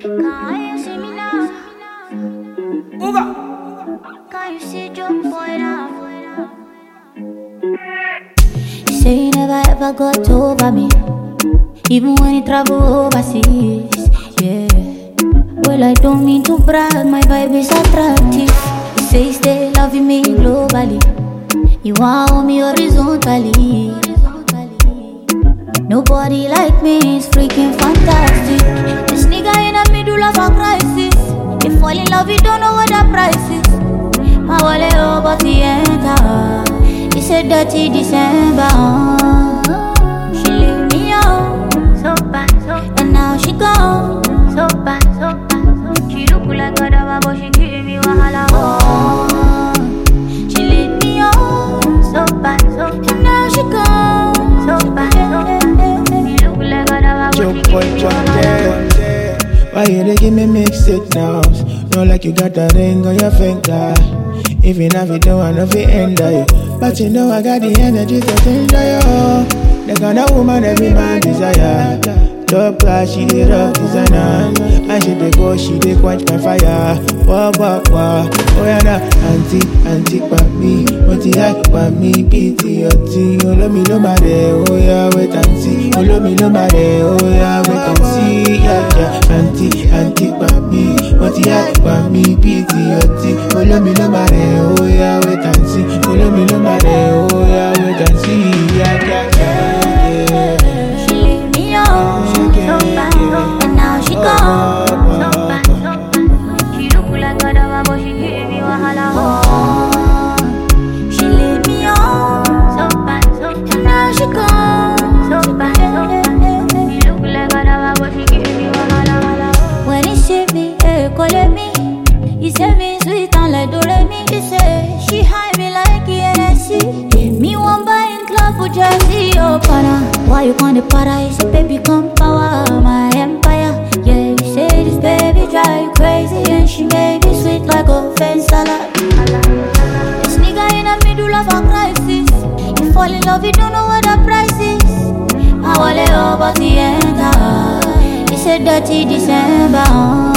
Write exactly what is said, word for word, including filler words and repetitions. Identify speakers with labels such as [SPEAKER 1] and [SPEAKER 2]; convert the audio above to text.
[SPEAKER 1] Can you see me now? Can you see your boy now? You say you never ever got over me, even when you travel overseas, yeah. Well, I don't mean to brag, my vibe is attractive. You say you stay loving me globally, you want me horizontally. Nobody like me is freaking fantastic. This nigga in the middle of a crisis. You fall in love, you don't know what the price is. My wallet over the enter. It's a dirty December. She leave me out, so bad, so bad. And now she gone, so bad, so bad. She look like a dava, but she give me wahala. Oh, she leave me out, so bad, so bad. And now she gone, so bad, so bad. She look like a dava, but she give me wahala.
[SPEAKER 2] Why you dey give me mixed signals? Not like you got a ring on your finger. If you have it, don't want to fit under you. But you know I got the energy to change you. The kind of woman every man desire. Top class, she the rough designer. And she dey go, she dey quench my fire. Wah, wah, wah. Oh yeah, nah. Auntie, auntie, pa me. What you like, pa me. P T O T. Oh, love me, no matter. Oh yeah, wait and see. Oh, love me, no matter. Oh yeah, wait and see. Yeah, yeah. Auntie, auntie, pa me. What you like, pa me. P T O T. Oh, love me, no matter. Oh yeah, wait and see. Oh, love me, no matter. Oh yeah, wait and see. Yeah, yeah, yeah, yeah.
[SPEAKER 1] She leave me out, so bad, and now she gone, so bad, so bad. She look like a dava, but she give me wahala. Oh, she leave me out, so bad, so bad. And now she gone, so bad, so bad. She look like a dava, but she give me wahala. When he see me, eh, call me. He say me sweet and like Doremi. He say she high me like E N S C. Me one buy in club for Jersey, oh para. Why you gonna para? He say baby come power my empire. Yeah, you say this baby drive you crazy, and she made me sweet like a fence salad. This nigga in the middle of a crisis. You fall in love, you don't know what the price is. My wallet over the enter. It's a dirty December.